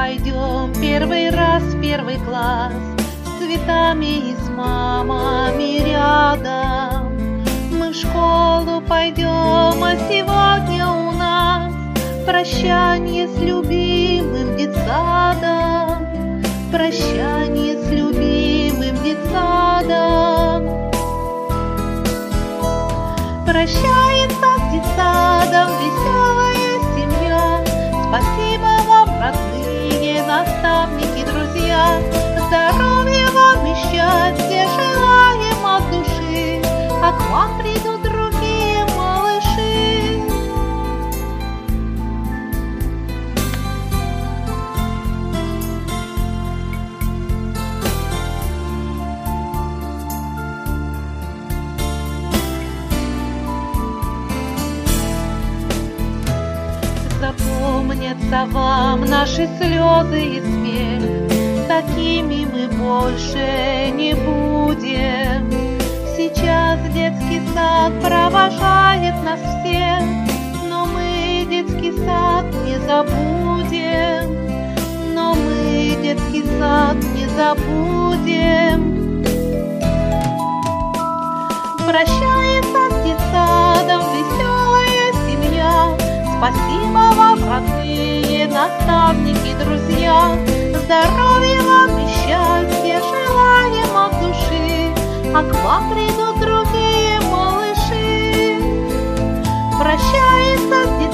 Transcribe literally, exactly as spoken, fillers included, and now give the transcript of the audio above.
пойдем первый раз в первый класс, с цветами и с мамами рядом. Мы в школу пойдем, а сегодня у нас прощание с любимым детсадом, прощание с любимым детсадом. Прощается с детсадом веселая семья. Спасибо вам, родные, наставники, друзья. Здоровья вам и счастья желаем от души, а к вам придут другие малыши. Запомнятся вам наши слезы и смех, такими мы больше не будем. Сейчас детский сад провожает нас всех, но мы детский сад не забудем, но мы детский сад не забудем. Прощается с детсадом веселая семья. Спасибо вам, родные, наставники, друзья. Здоровья вам и счастья желаем от души, а к вам придут другие малыши. Прощается с